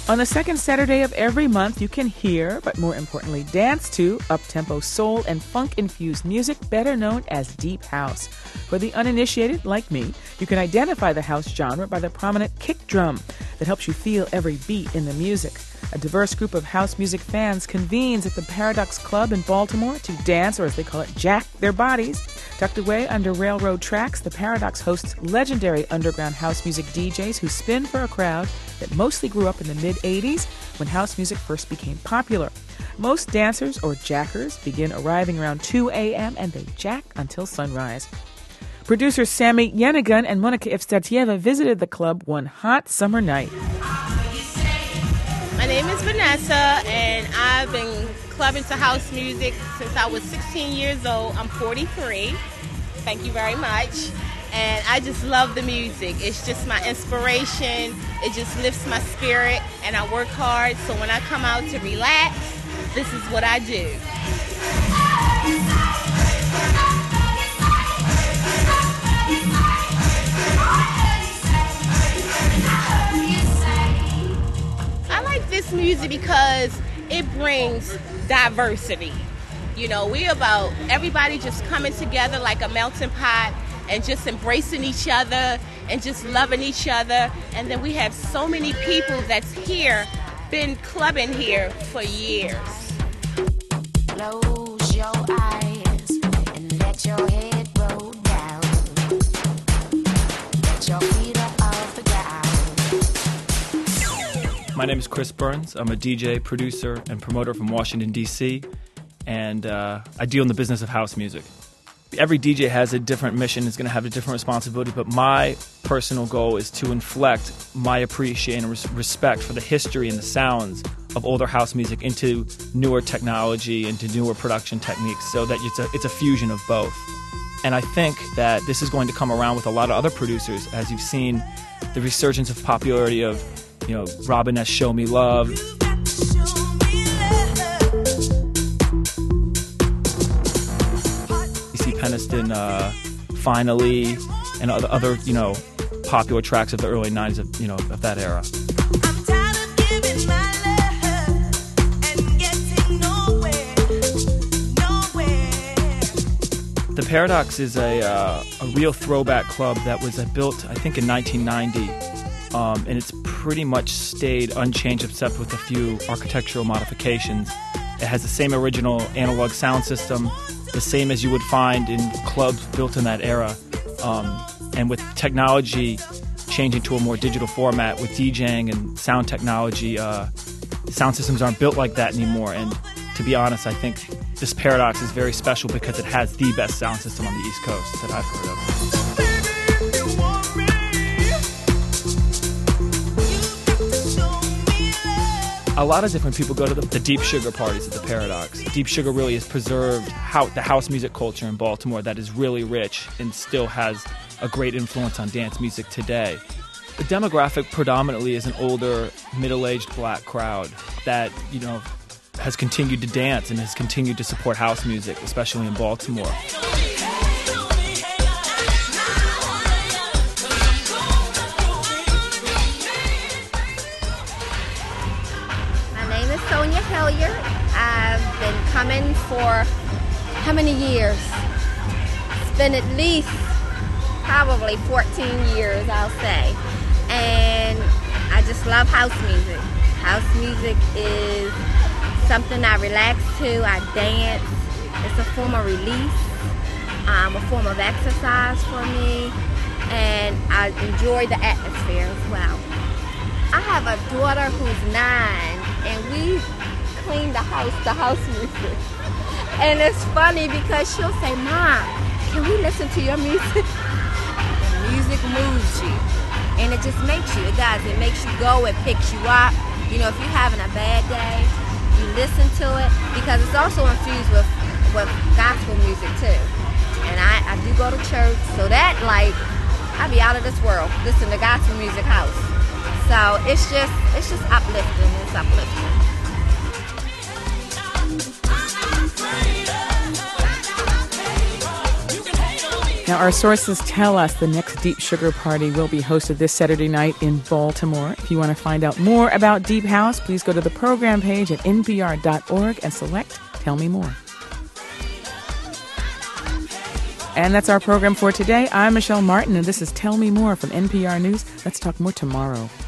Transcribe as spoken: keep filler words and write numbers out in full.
On the second Saturday of every month, you can hear, but more importantly, dance to up-tempo soul and funk-infused music better known as deep house. For the uninitiated, like me, you can identify the house genre by the prominent kick drum that helps you feel every beat in the music. A diverse group of house music fans convenes at the Paradox Club in Baltimore to dance, or as they call it, jack their bodies. Tucked away under railroad tracks, the Paradox hosts legendary underground house music D Js who spin for a crowd that mostly grew up in the mid-eighties when house music first became popular. Most dancers, or jackers, begin arriving around two a.m. and they jack until sunrise. Producers Sammy Yenigun and Monika Evstatieva visited the club one hot summer night. My name is Vanessa, and I've been clubbing to house music since I was sixteen years old. I'm forty-three. Thank you very much. And I just love the music. It's just my inspiration. It just lifts my spirit, and I work hard. So when I come out to relax, this is what I do. I like this music because it brings diversity. You know, we about everybody just coming together like a melting pot and just embracing each other and just loving each other. And then we have so many people that's here, been clubbing here for years. Close your eyes and let your head roll down. Get your feet up off the ground. My name is Chris Burns. I'm a D J, producer, and promoter from Washington, D C, and uh, I deal in the business of house music. Every D J has a different mission, is going to have a different responsibility, but my personal goal is to inflect my appreciation and res- respect for the history and the sounds of older house music into newer technology, into newer production techniques, so that it's a, it's a fusion of both. And I think that this is going to come around with a lot of other producers, as you've seen the resurgence of popularity of, you know, Robin S. Show Me Love. Peniston, uh, Finally, and other, other, you know, popular tracks of the early nineties of, you know, of that era. I'm tired of giving my love and getting nowhere, nowhere. The Paradox is a uh, a real throwback club that was uh, built, I think, in nineteen ninety, um, and it's pretty much stayed unchanged except with a few architectural modifications. It has the same original analog sound system, the same as you would find in clubs built in that era. Um, and with technology changing to a more digital format with DJing and sound technology, uh, sound systems aren't built like that anymore. And to be honest, I think this Paradox is very special because it has the best sound system on the East Coast that I've heard of. A lot of different people go to the, the Deep Sugar parties at the Paradox. Deep Sugar really has preserved how, the house music culture in Baltimore that is really rich and still has a great influence on dance music today. The demographic predominantly is an older, middle-aged black crowd that, you know, has continued to dance and has continued to support house music, especially in Baltimore. Sonia Hilliard. I've been coming for how many years? It's been at least probably fourteen years, I'll say. And I just love house music. House music is something I relax to, I dance. It's a form of release, um, a form of exercise for me, and I enjoy the atmosphere as well. I have a daughter who's nine, and we clean the house to house music. And it's funny because she'll say, Mom, can we listen to your music? The music moves you, and it just makes you, it does. It makes you go, it picks you up. You know, if you're having a bad day, you listen to it, because it's also infused with, with gospel music too. And I, I do go to church, so that, like, I be out of this world listening to gospel music house. So it's just it's just uplifting. It's uplifting. Now, our sources tell us the next Deep Sugar Party will be hosted this Saturday night in Baltimore. If you want to find out more about Deep House, please go to the program page at n p r dot org and select Tell Me More. And that's our program for today. I'm Michelle Martin, and this is Tell Me More from N P R News. Let's talk more tomorrow.